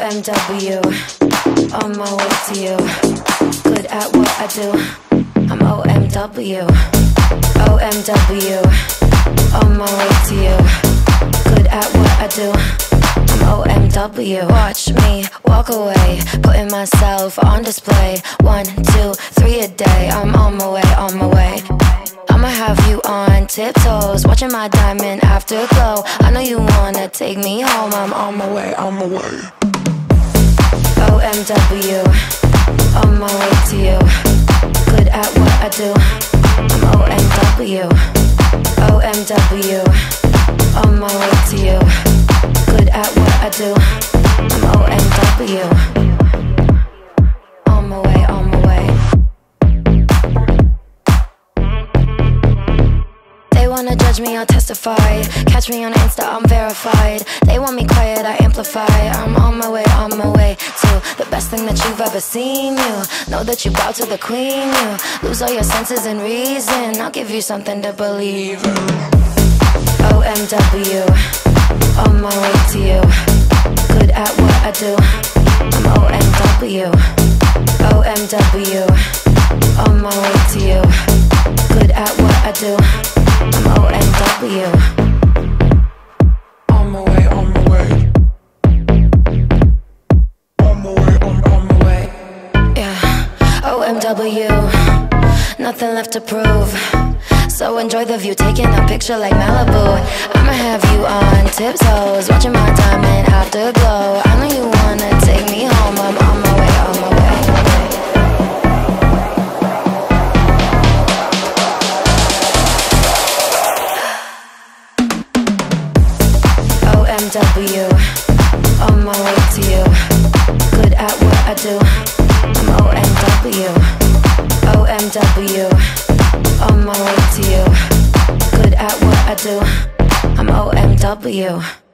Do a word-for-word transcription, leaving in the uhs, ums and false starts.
M W, on my way to you. Good at what I do, I'm O M W. O M W, on my way to you. Good at what I do, I'm O M W. Watch me walk away, putting myself on display. One, two, three a day, I'm on my way, on my way. I'ma have you on tiptoes, watching my diamond afterglow. I know you wanna take me home, I'm on my way, on my way. O M W, on my way to you. Good at what I do, I'm O M W. O M W, on my way to you. Good at what I do, I'm O M W. On my way, on my way. They wanna judge me, I'll testify. Catch me on Insta, I'm verified. They want me quiet, I amplify. I'm on my way, on my way to the best thing that you've ever seen. You know that you bow to the queen. You lose all your senses and reason. I'll give you something to believe in. O M W, on my way to you. Good at what I do, I'm O M W. O M W, on my way to you. Good at what I do, I'm O M W. On my way, on my way. On my way, on, on my way. Yeah, O M W, nothing left to prove. So enjoy the view, taking a picture like Malibu. I'ma have you on tiptoes, watching my diamond afterglow. I know you wanna take me home, I'm on my way, on my way. O M W, on my way to you. Good at what I do, I'm O M W. O M W, on my way to you. Good at what I do, I'm O M W.